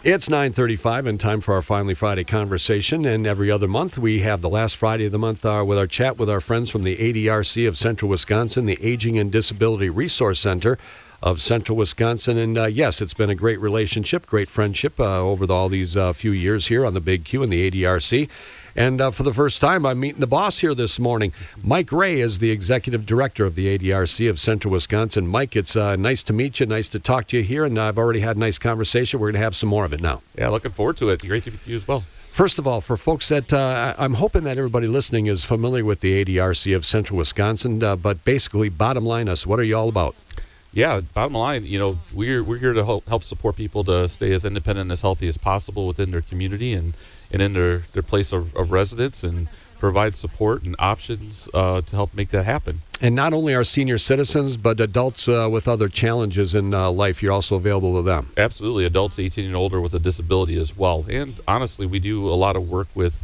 It's 9:35 and time for our Finally Friday conversation. And every other month, we have the last Friday of the month with our chat with our friends from the ADRC of Central Wisconsin, the Aging and Disability Resource Center of Central Wisconsin. And yes, it's been a great relationship, great friendship over all these few years here on the Big Q and the ADRC. And for the first time, I'm meeting the boss here this morning. Mike Ray is the executive director of the ADRC of Central Wisconsin. Mike, it's nice to meet you, nice to talk to you here, and I've already had a nice conversation. We're going to have some more of it now. Yeah, looking forward to it. Great to meet you as well. First of all, for folks that I'm hoping that everybody listening is familiar with the ADRC of Central Wisconsin, but basically, bottom line us, what are you all about? Yeah, bottom line, we're here to help support people to stay as independent and as healthy as possible within their community and in their place of residence, and provide support and options to help make that happen. And not only our senior citizens, but adults with other challenges in life, you're also available to them. Absolutely, adults 18 and older with a disability as well. And honestly, we do a lot of work with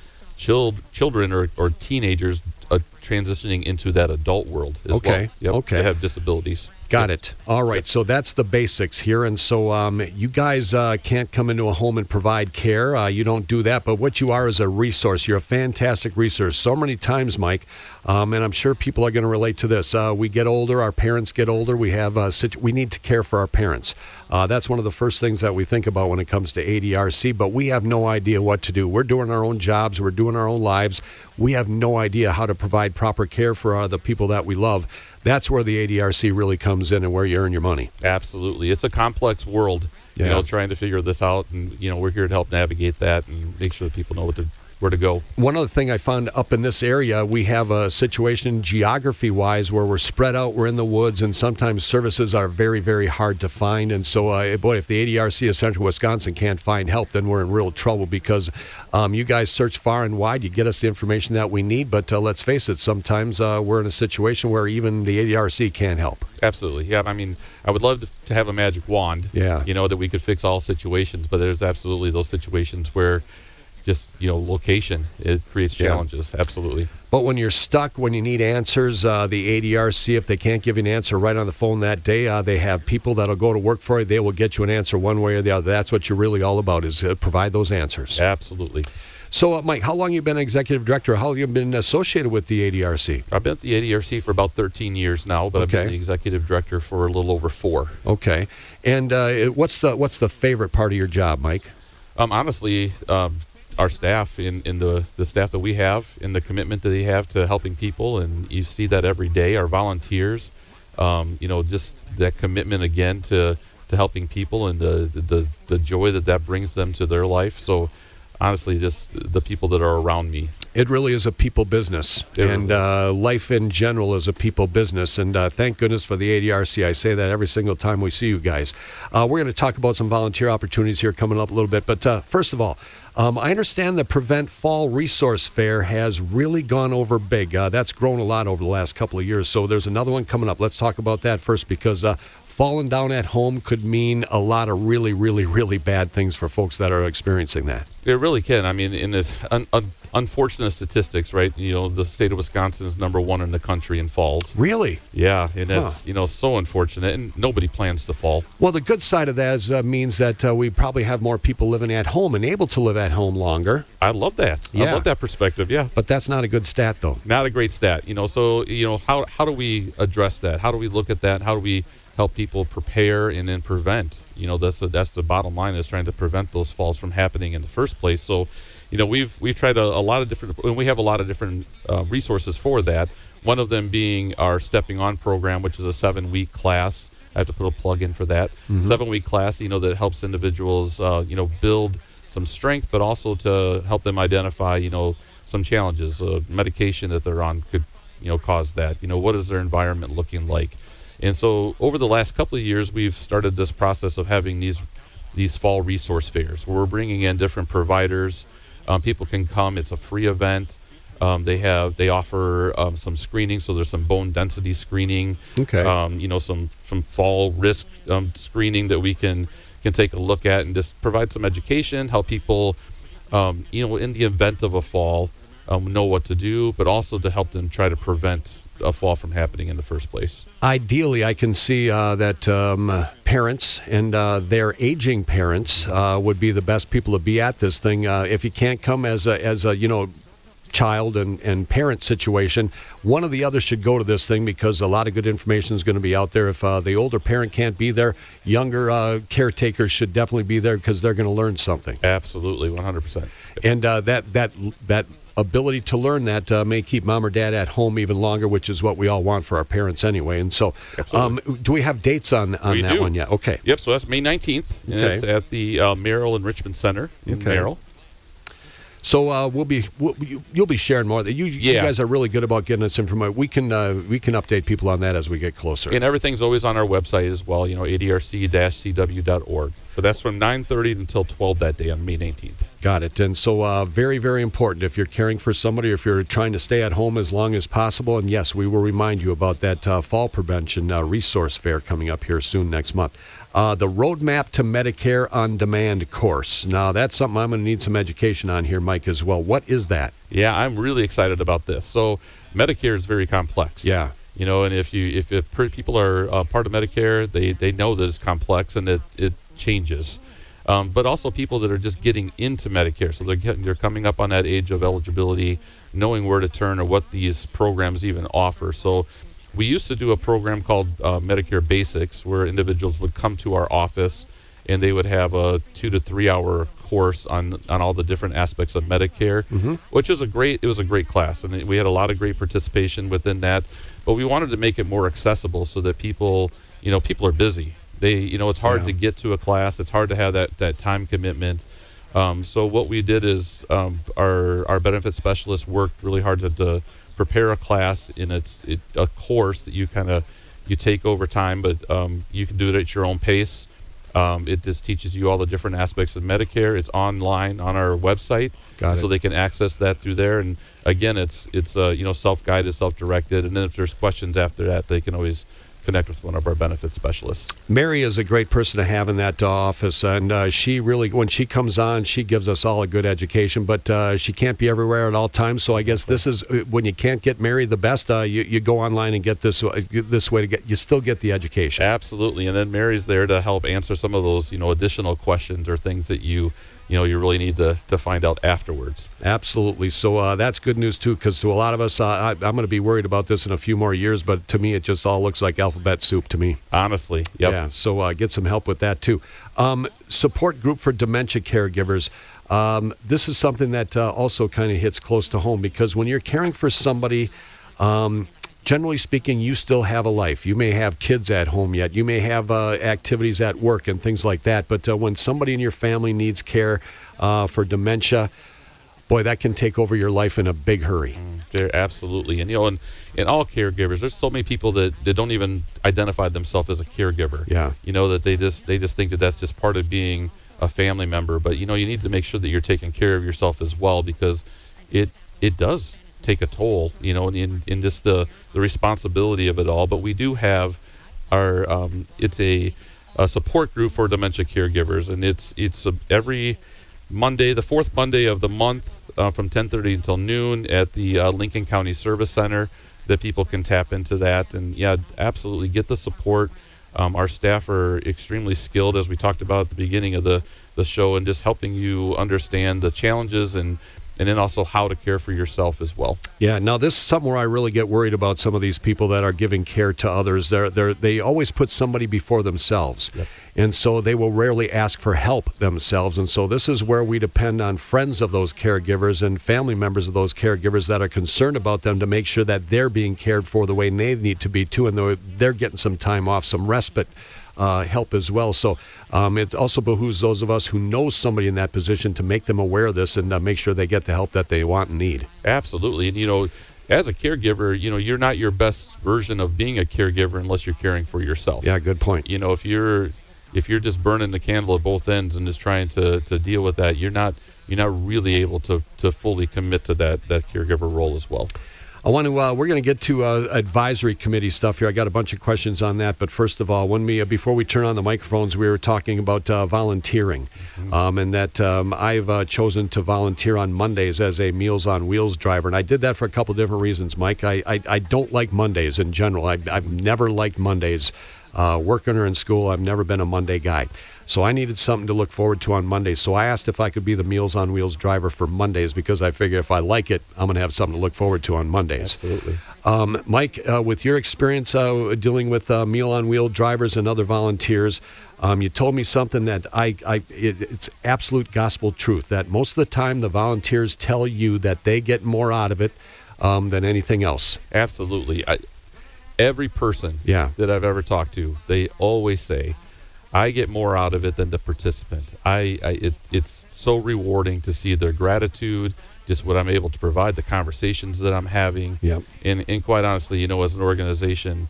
children or teenagers transitioning into that adult world as well. Yep, okay. They have disabilities. Got it. All right. Yep. So that's the basics here. And so you guys can't come into a home and provide care. You don't do that. But what you are is a resource. You're a fantastic resource. So many times, Mike, and I'm sure people are going to relate to this. We get older. Our parents get older. We have we need to care for our parents. That's one of the first things that we think about when it comes to ADRC. But we have no idea what to do. We're doing our own jobs. We're doing our own lives. We have no idea how to provide proper care for the people that we love. That's where the ADRC really comes in and where you earn your money. Absolutely. It's a complex world, trying to figure this out. And, we're here to help navigate that and make sure that people know where to go. One other thing I found up in this area, we have a situation geography-wise where we're spread out, we're in the woods, and sometimes services are very, very hard to find. And so, if the ADRC of Central Wisconsin can't find help, then we're in real trouble because you guys search far and wide, you get us the information that we need, but let's face it, sometimes we're in a situation where even the ADRC can't help. Absolutely. Yeah, I would love to have a magic wand, that we could fix all situations, but there's absolutely those situations where just, location, it creates challenges. Yeah. Absolutely. But when you're stuck, when you need answers, the ADRC, if they can't give you an answer right on the phone that day, they have people that'll go to work for you. They will get you an answer one way or the other. That's what you're really all about, is provide those answers. Absolutely. So, Mike, how long have you been executive director? How long have you been associated with the ADRC? I've been at the ADRC for about 13 years now, but I've been the executive director for a little over 4. Okay. And what's the favorite part of your job, Mike? Honestly, our staff, in the staff that we have, and the commitment that they have to helping people, and you see that every day. Our volunteers, just that commitment again to helping people, and the joy that brings them to their life. So honestly, just the people that are around me. It really is a people business, and life in general is a people business, and thank goodness for the ADRC. I say that every single time we see you guys. We're going to talk about some volunteer opportunities here coming up a little bit, but first of all, I understand the Prevent Fall Resource Fair has really gone over big. That's grown a lot over the last couple of years, so there's another one coming up. Let's talk about that first, because falling down at home could mean a lot of really, really, really bad things for folks that are experiencing that. It really can. In this unfortunate statistics, right? The state of Wisconsin is number 1 in the country in falls. Really? Yeah, and that's so unfortunate, and nobody plans to fall. Well, the good side of that is means that we probably have more people living at home and able to live at home longer. I love that. Yeah. I love that perspective. Yeah, but that's not a good stat, though. Not a great stat. So how do we address that? How do we look at that? How do we help people prepare and then prevent? That's the bottom line, is trying to prevent those falls from happening in the first place. So, we've tried a lot of different, and we have a lot of different resources for that. One of them being our Stepping On program, which is a 7-week class. I have to put a plug in for that. 7-week class, that helps individuals, build some strength, but also to help them identify, some challenges. Medication that they're on could, cause that. What is their environment looking like? And so over the last couple of years, we've started this process of having these fall resource fairs where we're bringing in different providers. People can come. It's a free event. They offer some screening, so there's some bone density screening. Okay. Some fall risk screening that we can take a look at, and just provide some education, help people, in the event of a fall, know what to do, but also to help them try to prevent a fall from happening in the first place. Ideally, I can see that parents and their aging parents would be the best people to be at this thing. If you can't come as a child and parent situation, one or the other should go to this thing because a lot of good information is going to be out there. If the older parent can't be there, younger caretakers should definitely be there because they're going to learn something. Absolutely, 100%. And that ability to learn that may keep mom or dad at home even longer, which is what we all want for our parents anyway. And so, do we have dates on that one yet? Okay. Yep, so that's May 19th. And Okay. it's at the Merrill and Richmond Center in Merrill. So you'll be sharing more. You guys are really good about getting us information. We can update people on that as we get closer. And everything's always on our website as well, adrc-cw.org. So that's from 9:30 until 12 that day on May 19th. Got it. And so very, very important if you're caring for somebody, or if you're trying to stay at home as long as possible. And yes, we will remind you about that fall prevention resource fair coming up here soon next month. The Roadmap to Medicare On Demand course. Now, that's something I'm going to need some education on here, Mike, as well. What is that? Yeah, I'm really excited about this. So Medicare is very complex. Yeah. And if people are part of Medicare, they know that it's complex and that it changes. But also people that are just getting into Medicare. So they're coming up on that age of eligibility, knowing where to turn or what these programs even offer. So we used to do a program called Medicare Basics, where individuals would come to our office and they would have a 2 to 3 hour course on all the different aspects of Medicare, which is a great class, and we had a lot of great participation within that. But we wanted to make it more accessible so that people are busy. It's hard to get to a class. It's hard to have that time commitment. So what we did is our benefit specialists worked really hard to prepare a class in a course that you take over time, but you can do it at your own pace. It just teaches you all the different aspects of Medicare. It's online on our website, so they can access that through there. And again, it's self-guided, self-directed. And then if there's questions after that, they can always connect with one of our benefits specialists. Mary is a great person to have in that office, and she really, when she comes on, she gives us all a good education, but she can't be everywhere at all times. So I guess this is when you can't get Mary the best, you go online and get this way to you still get the education. Absolutely. And then Mary's there to help answer some of those additional questions or things that you really need to find out afterwards. Absolutely. So that's good news, too, because to a lot of us, I'm going to be worried about this in a few more years, but to me, it just all looks like alphabet soup to me. Honestly. Yep. Yeah, so get some help with that, too. Support group for dementia caregivers. This is something that also kind of hits close to home, because when you're caring for somebody, generally speaking, you still have a life. You may have kids at home yet. You may have activities at work and things like that. But when somebody in your family needs care for dementia, boy, that can take over your life in a big hurry. Absolutely. And, and all caregivers, there's so many people that don't even identify themselves as a caregiver. Yeah. That they just think that that's just part of being a family member. But, you need to make sure that you're taking care of yourself as well, because it does take a toll, in just the responsibility of it all. But we do have our it's a support group for dementia caregivers, and it's every Monday, the fourth Monday of the month, from 10:30 until noon at the Lincoln County Service Center, that people can tap into that. And absolutely get the support. Our staff are extremely skilled, as we talked about at the beginning of the show, and just helping you understand the challenges and then also how to care for yourself as well. Yeah, now this is something where I really get worried about some of these people that are giving care to others. They always put somebody before themselves. Yep. And so they will rarely ask for help themselves. And so this is where we depend on friends of those caregivers and family members of those caregivers that are concerned about them to make sure that they're being cared for the way they need to be too, and they're getting some time off, some respite help as well. So it also behooves those of us who know somebody in that position to make them aware of this and make sure they get the help that they want and need. Absolutely. And, as a caregiver, you're not your best version of being a caregiver unless you're caring for yourself. Yeah, good point. If you're just burning the candle at both ends and just trying to deal with that, you're not really able to fully commit to that caregiver role as well. want to. We're going to get to advisory committee stuff here. I got a bunch of questions on that, but first of all, before we turn on the microphones, we were talking about volunteering, and that I've chosen to volunteer on Mondays as a Meals on Wheels driver, and I did that for a couple different reasons, Mike. I don't like Mondays in general. I've never liked Mondays. Working or in school, I've never been a Monday guy. So I needed something to look forward to on Mondays. So I asked if I could be the Meals on Wheels driver for Mondays because I figure if I like it, I'm going to have something to look forward to on Mondays. Absolutely. Mike, with your experience dealing with Meal on Wheel drivers and other volunteers, you told me something that it's absolute gospel truth, that most of the time the volunteers tell you that they get more out of it than anything else. Absolutely. Every person that I've ever talked to, they always say, I get more out of it than the participant. It's so rewarding to see their gratitude, just what I'm able to provide, the conversations that I'm having. Yep. And quite honestly, as an organization,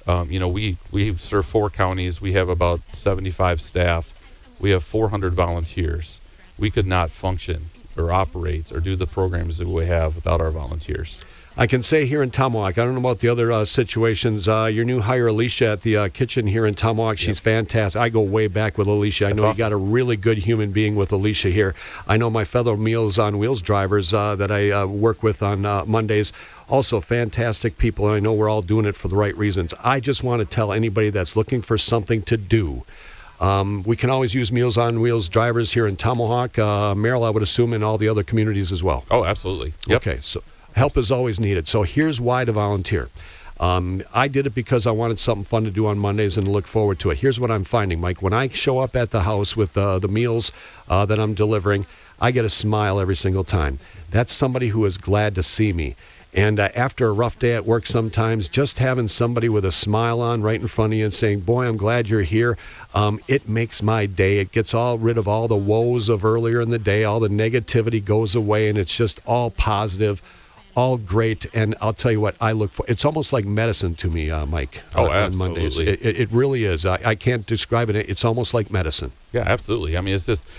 we serve 4 counties. We have about 75 staff. We have 400 volunteers. We could not function or operate or do the programs that we have without our volunteers. I can say here in Tomahawk, I don't know about the other situations, your new hire, Alicia, at the kitchen here in Tomahawk, she's fantastic. I go way back with Alicia. I know awesome. You got a really good human being with Alicia here. I know my fellow Meals on Wheels drivers that I work with on Mondays, also fantastic people, and I know we're all doing it for the right reasons. I just want to tell anybody that's looking for something to do, we can always use Meals on Wheels drivers here in Tomahawk. Merrill, I would assume in all the other communities as well. Oh, absolutely. Yep. Okay, so help is always needed. So here's why to volunteer. I did it because I wanted something fun to do on Mondays and look forward to it. Here's what I'm finding, Mike. When I show up at the house with the meals that I'm delivering, I get a smile every single time. That's somebody who is glad to see me. And after a rough day at work sometimes, just having somebody with a smile on right in front of you and saying, boy, I'm glad you're here, it makes my day. It gets rid of all the woes of earlier in the day. All the negativity goes away, and it's just all positive, all great. And I'll tell you what, I look for. It's almost like medicine to me, Mike. On Mondays. It really is. I can't describe it. It's almost like medicine. Yeah, absolutely. I mean, it's just,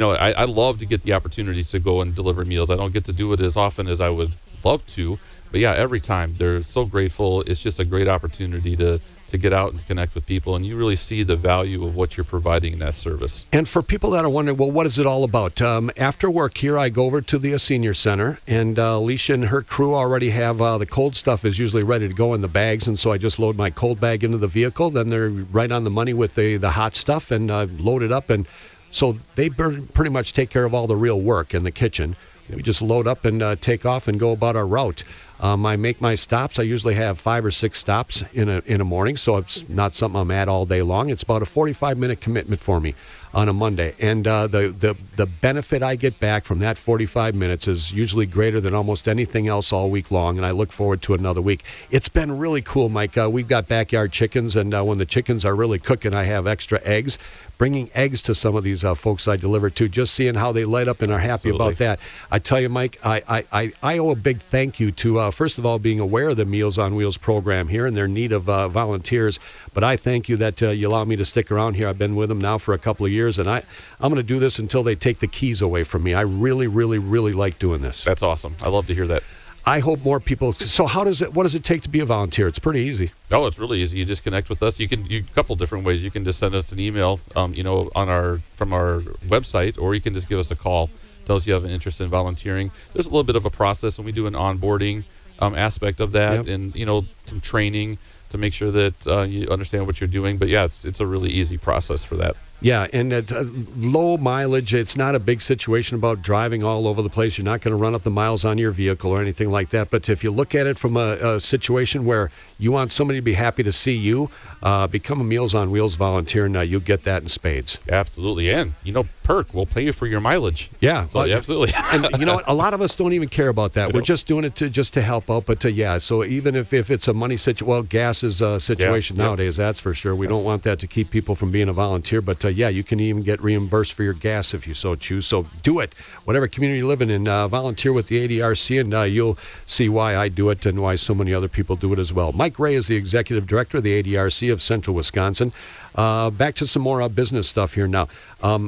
I love to get the opportunity to go and deliver meals. I don't get to do it as often as I would love to, but yeah, every time they're so grateful. It's just a great opportunity to get out and connect with people, and you really see the value of what you're providing in that service. And for people that are wondering, well, what is it all about? After work here, I go over to the senior center, and Alicia and her crew already have the cold stuff is usually ready to go in the bags, and so I just load my cold bag into the vehicle. Then they're right on the money with the hot stuff and load it up, and so they pretty much take care of all the real work in the kitchen. We just load up and take off and go about our route. I make my stops. I usually have 5 or 6 stops in a morning, so it's not something I'm at all day long. It's about a 45-minute commitment for me on a Monday, and the benefit I get back from that 45 minutes is usually greater than almost anything else all week long, and I look forward to another week. It's been really cool, Mike. We've got backyard chickens, and when the chickens are really cooking, I have extra eggs. Bringing eggs to some of these folks I deliver to, just seeing how they light up and are happy about that. I tell you, Mike, I owe a big thank you to, first of all, being aware of the Meals on Wheels program here and their need of volunteers. But I thank you that you allow me to stick around here. I've been with them now for a couple of years, and I'm going to do this until they take the keys away from me. I really, really, really like doing this. That's awesome. I love to hear that. I hope more people. So what does it take to be a volunteer? It's pretty easy. Oh, it's really easy. You just connect with us. You a couple different ways. You can just send us an email, from our website, or you can just give us a call. Tell us you have an interest in volunteering. There's a little bit of a process, and we do an onboarding aspect of that, and some training to make sure that you understand what you're doing. But yeah, it's a really easy process for that. Yeah, and at low mileage, it's not a big situation about driving all over the place. You're not going to run up the miles on your vehicle or anything like that. But if you look at it from a situation where you want somebody to be happy to see you, become a Meals on Wheels volunteer, and you'll get that in spades. Absolutely. And, perk, we'll pay you for your mileage. Yeah. So, absolutely. And you know what? A lot of us don't even care about that. We're just doing it to help out. But, so even if it's a money situation, well, gas is a situation nowadays, that's for sure. We don't want that to keep people from being a volunteer. But, you can even get reimbursed for your gas if you so choose. So do it. Whatever community you're living in, volunteer with the ADRC, and you'll see why I do it and why so many other people do it as well. Mike Ray is the Executive Director of the ADRC of Central Wisconsin. Back to some more business stuff here now. Looking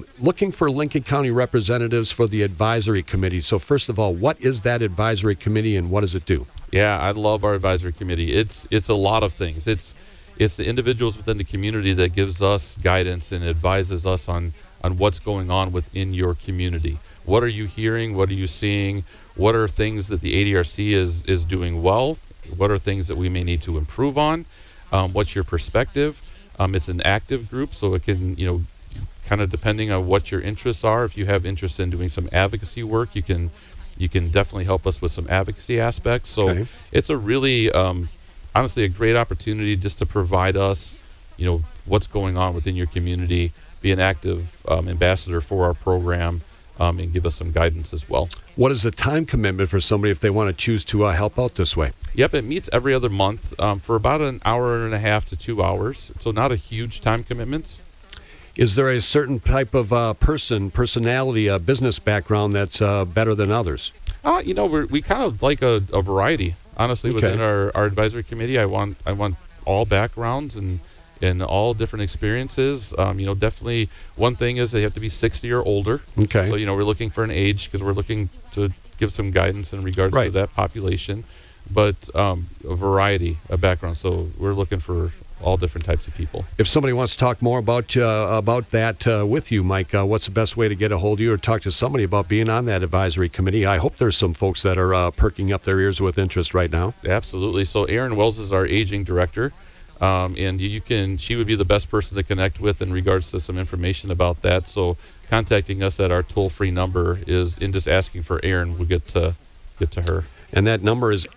looking for Lincoln County representatives for the advisory committee. So first of all, what is that advisory committee and what does it do? Yeah, I love our advisory committee. It's a lot of things. It's the individuals within the community that gives us guidance and advises us on what's going on within your community. What are you hearing? What are you seeing? What are things that the ADRC is doing well? What are things that we may need to improve on? What's your perspective? It's an active group, so it can, kind of depending on what your interests are. If you have interest in doing some advocacy work, you can definitely help us with some advocacy aspects. So It's a really, honestly, a great opportunity just to provide us, what's going on within your community, be an active ambassador for our program, and give us some guidance as well. What is the time commitment for somebody if they want to choose to help out this way? Yep, it meets every other month for about an hour and a half to 2 hours, so not a huge time commitment. Is there a certain type of personality, business background that's better than others? We kind of like a variety, honestly, within our advisory committee. I want all backgrounds and all different experiences. Definitely one thing is they have to be 60 or older. Okay. So, we're looking for an age because we're looking to give some guidance in regards to that population. But a variety of backgrounds. So we're looking for all different types of people. If somebody wants to talk more about that with you, Mike, what's the best way to get a hold of you or talk to somebody about being on that advisory committee? I hope there's some folks that are perking up their ears with interest right now. Absolutely. So Erin Wells is our aging director. And she would be the best person to connect with in regards to some information about that. So contacting us at our toll-free number and just asking for Erin will get to her. And that number is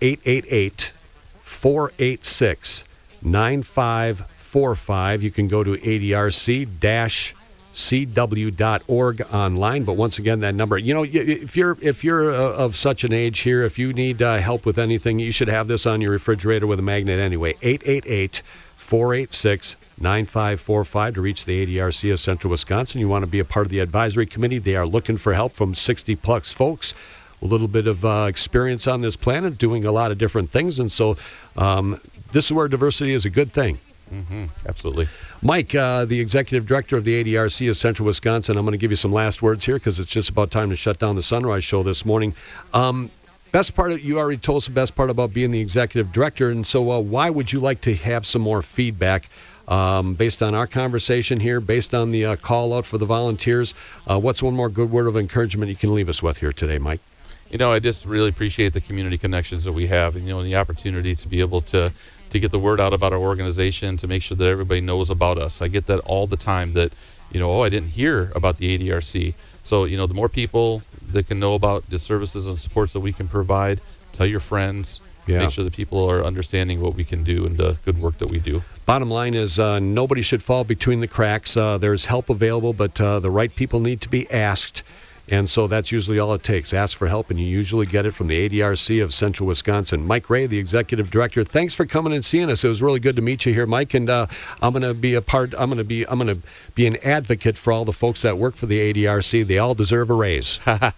888-486-9545. You can go to adrc-cw.org online. But once again, that number, if you're of such an age here, if you need help with anything, you should have this on your refrigerator with a magnet anyway. 888-486-9545 to reach the ADRC of Central Wisconsin. You want to be a part of the advisory committee. They are looking for help from 60-plus folks. A little bit of experience on this planet, doing a lot of different things. And so this is where diversity is a good thing. Mm-hmm. Absolutely. Mike, the executive director of the ADRC of Central Wisconsin, I'm going to give you some last words here because it's just about time to shut down the Sunrise Show this morning. Best part, you already told us the best part about being the executive director, and so why would you like to have some more feedback based on our conversation here, based on the call out for the volunteers? What's one more good word of encouragement you can leave us with here today, Mike? I just really appreciate the community connections that we have and, the opportunity to be able to get the word out about our organization, to make sure that everybody knows about us. I get that all the time that, I didn't hear about the ADRC. So, the more people that can know about the services and supports that we can provide, tell your friends, make sure that people are understanding what we can do and the good work that we do. Bottom line is nobody should fall between the cracks. There's help available, but the right people need to be asked. And so that's usually all it takes. Ask for help, and you usually get it from the ADRC of Central Wisconsin. Mike Ray, the executive director. Thanks for coming and seeing us. It was really good to meet you here, Mike. And I'm going to be I'm going to be an advocate for all the folks that work for the ADRC. They all deserve a raise.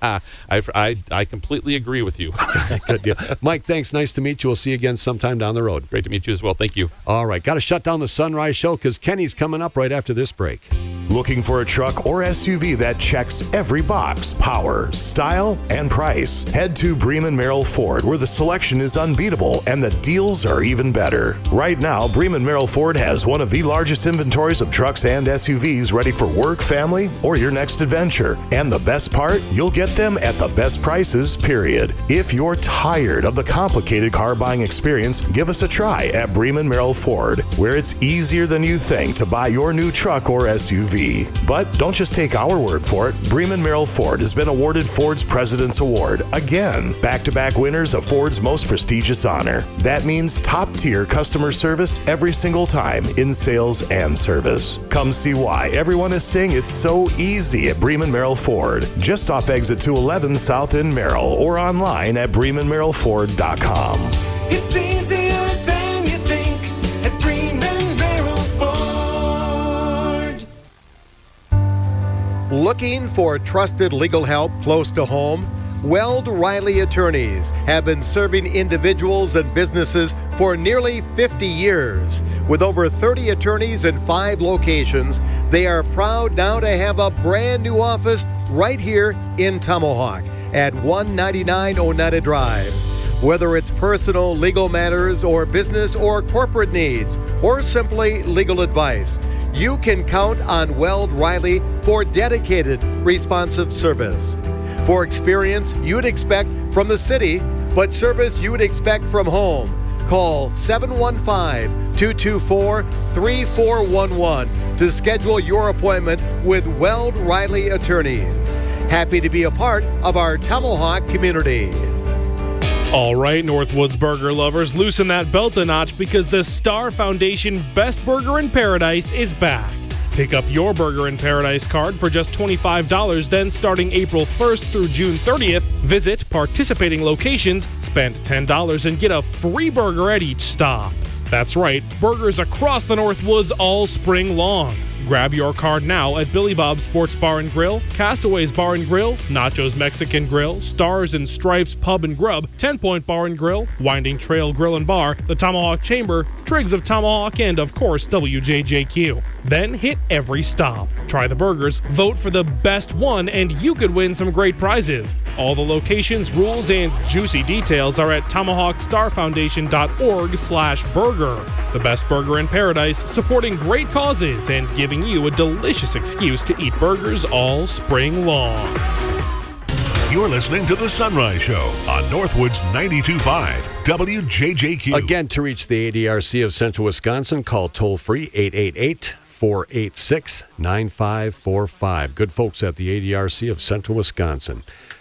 I completely agree with you. Good deal, Mike. Thanks. Nice to meet you. We'll see you again sometime down the road. Great to meet you as well. Thank you. All right, got to shut down the Sunrise Show because Kenny's coming up right after this break. Looking for a truck or SUV that checks every box: power, style, and price? Head to Bremen Merrill Ford, where the selection is unbeatable and the deals are even better. Right now, Bremen Merrill Ford has one of the largest inventories of trucks and SUVs ready for work, family, or your next adventure. And the best part? You'll get them at the best prices, period. If you're tired of the complicated car buying experience, give us a try at Bremen Merrill Ford, where it's easier than you think to buy your new truck or SUV. But don't just take our word for it. Bremen Merrill Ford has been awarded Ford's President's Award again, back-to-back winners of Ford's most prestigious honor. That means top-tier customer service every single time in sales and service. Come see why everyone is saying it's so easy at Bremen Merrill Ford, just off exit 211 South in Merrill, or online at BremenMerrillFord.com. It's easier than you think at Bremen Merrill Ford. Looking for trusted legal help close to home? Weld Riley Attorneys have been serving individuals and businesses for nearly 50 years. With over 30 attorneys in 5 locations, They are proud now to have a brand new office right here in Tomahawk at 199 Oneida Drive. Whether it's personal legal matters or business or corporate needs or simply legal advice, you can count on Weld Riley for dedicated, responsive service. For experience you'd expect from the city, but service you would expect from home. Call 715-224-3411 to schedule your appointment with Weld Riley Attorneys. Happy to be a part of our Tomahawk community. All right, Northwoods burger lovers, loosen that belt a notch because the Star Foundation Best Burger in Paradise is back. Pick up your Burger in Paradise card for just $25, then starting April 1st through June 30th, visit participating locations, spend $10 and get a free burger at each stop. That's right, burgers across the Northwoods all spring long. Grab your card now at Billy Bob's Sports Bar and Grill, Castaways Bar and Grill, Nacho's Mexican Grill, Stars and Stripes Pub and Grub, 10 Point Bar and Grill, Winding Trail Grill and Bar, the Tomahawk Chamber, Triggs of Tomahawk, and of course WJJQ. Then hit every stop. Try the burgers, vote for the best one, and you could win some great prizes. All the locations, rules, and juicy details are at tomahawkstarfoundation.org/burger. The best burger in paradise, supporting great causes and giving you a delicious excuse to eat burgers all spring long. You're listening to The Sunrise Show on Northwoods 92.5 WJJQ. Again, to reach the ADRC of Central Wisconsin, call toll-free 888-486-9545. Good folks at the ADRC of Central Wisconsin.